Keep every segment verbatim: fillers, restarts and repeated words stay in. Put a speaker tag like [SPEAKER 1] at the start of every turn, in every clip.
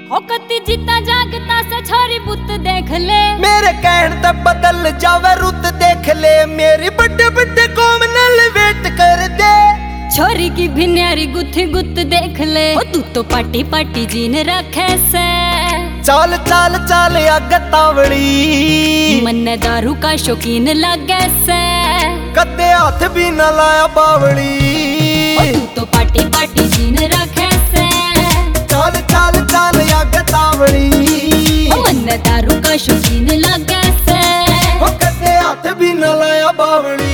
[SPEAKER 1] हो कति जीता जागता से छोरी बुत देख ले,
[SPEAKER 2] मेरे कहन तक बदल जावे रुत देख ले, मेरी बड़े बड़े कॉमनल वेट कर दे।
[SPEAKER 1] छोरी की भिन्यारी गुथ गुथ देख ले, ओ तू तो पाटी पाटी जीन रखे से।
[SPEAKER 2] चाल चाल चाल अगतावड़ी,
[SPEAKER 1] मन दारू का शौकीन लगे से,
[SPEAKER 2] कदे हाथ भी न लाया बावड़ी।
[SPEAKER 1] ओ तू तो पाटी पाटी जीन रखे से।
[SPEAKER 2] चाल चाल चाल अगतावड़ी,
[SPEAKER 1] मन दारू का शौकीन लगे से,
[SPEAKER 2] कदे हाथ भी न लाया बावड़ी।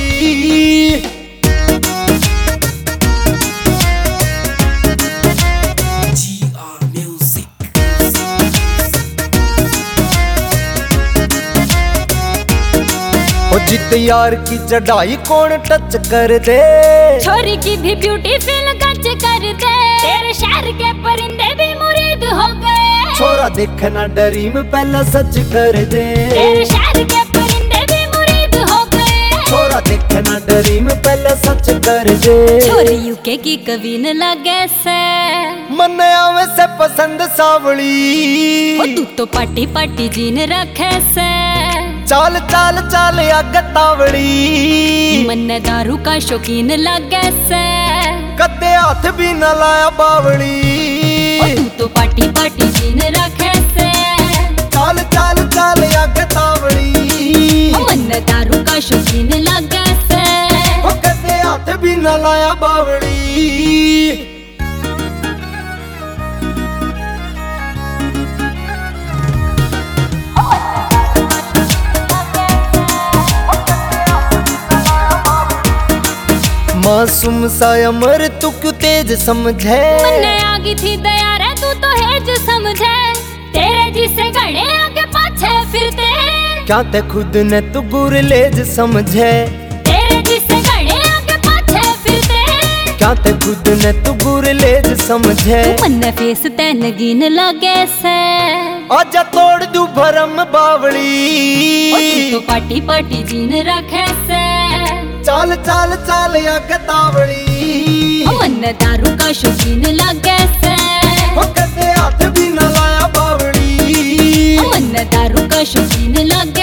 [SPEAKER 2] जित यार की चढ़ाई कौन टच कर दे,
[SPEAKER 1] छोरी की भी ब्यूटी फील गच कर दे, तेरे शहर के परिंदे भी मुरीद हो गए।
[SPEAKER 2] छोरा देखना डरी में पहला सच कर दे,
[SPEAKER 1] तेरे शहर के परिंदे भी मुरीद हो गए।
[SPEAKER 2] छोरा देखना डरी में पहला सच कर दे।
[SPEAKER 1] छोरी यूके की कवीन लगे से,
[SPEAKER 2] मन आवे से पसंद सावड़ी,
[SPEAKER 1] ओ तू तो पाटी पाटी जीन रखे से।
[SPEAKER 2] चाल चाल चाल अगतावड़ी,
[SPEAKER 1] मन दारू का शौकीन लगे से,
[SPEAKER 2] कदे हाथ भी न लाया बावड़ी।
[SPEAKER 1] ओ तू तो पाटी पाटी जीन रखे से।
[SPEAKER 2] चाल चाल चाल अगतावड़ी,
[SPEAKER 1] मन दारू का शौकीन लगे से,
[SPEAKER 2] कदे हाथ भी न लाया बावड़ी। मासूम सा अमर तू क्यों तेज समझे,
[SPEAKER 1] मन आगी थी दया रे तू तो हेज समझे, तेरे जिसे घड़े आगे पाछे फिरते।
[SPEAKER 2] क्या ते खुद ने तू गुरलेज समझे,
[SPEAKER 1] तेरे जिसे घड़े आगे पाछे फिरते।
[SPEAKER 2] क्या ते खुद ने तू गुरलेज समझे।
[SPEAKER 1] तू मन फेस ते नगीन लगे से,
[SPEAKER 2] आजा तोड़ दू भरम बावड़ी,
[SPEAKER 1] ओ तू तो पाटी पाटी जीन रखे से।
[SPEAKER 2] चाल चाल चाल अगतावड़ी,
[SPEAKER 1] मन दारू का शौकीन लगे से,
[SPEAKER 2] कदे हाथ भी न लाया बावड़ी।
[SPEAKER 1] मन दारू का शौकीन लगे